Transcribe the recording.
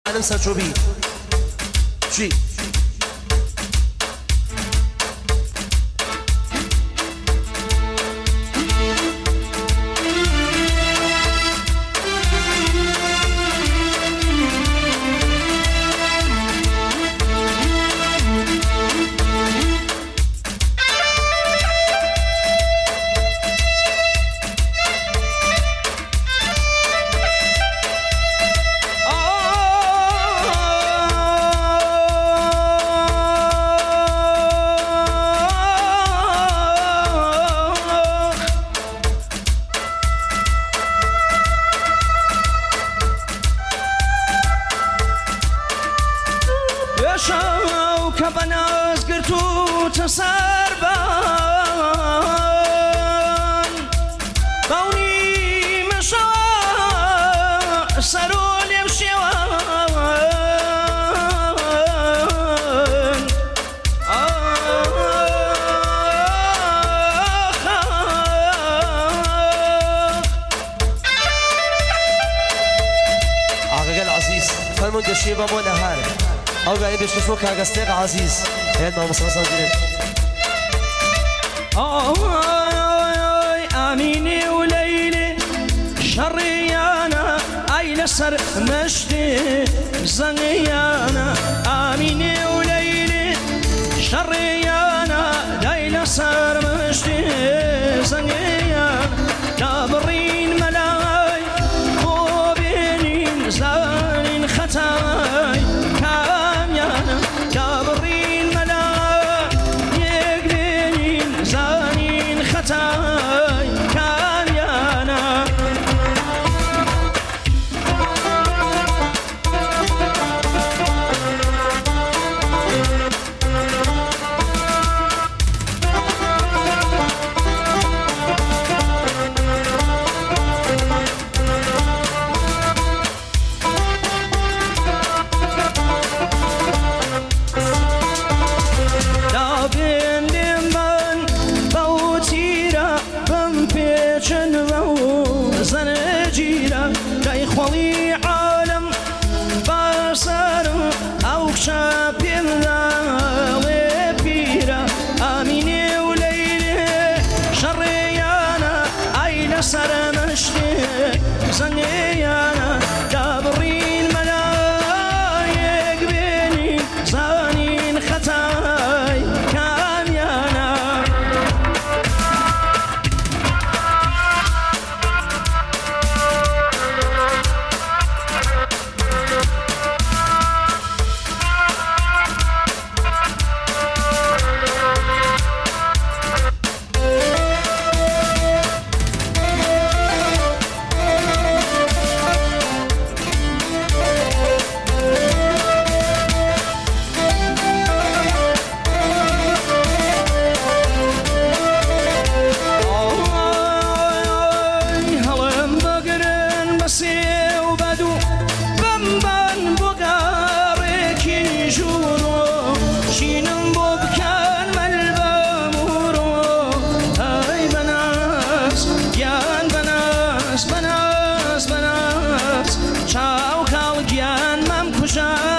عالم سرچوبی چی؟ شو که بناز گرتو تسر بان بونی مشا سرول يمشيوان عقل عزيز فرمون دشيبه مو نهار او قاعد بيشوفوا كاغستيق عزيز هاد ما مصاصه جري اميني وليلي شريانا اي لسر مشتي زنيانا اميني وليلي شريانا اي لسر مشتي زنيانا كابرين ملاي خوبين زانين ختاي كابرين ملاي يقبلين زانين ختاي كاميانا زنجيرة كي خوالي عالم بصر أو شاب الله بيرة أميني وليلي شريانا أين سر مشتي زنيانا دابرين ملايق بيني زانين ختاي كاميانا بناس چاو کال گیان مم کجا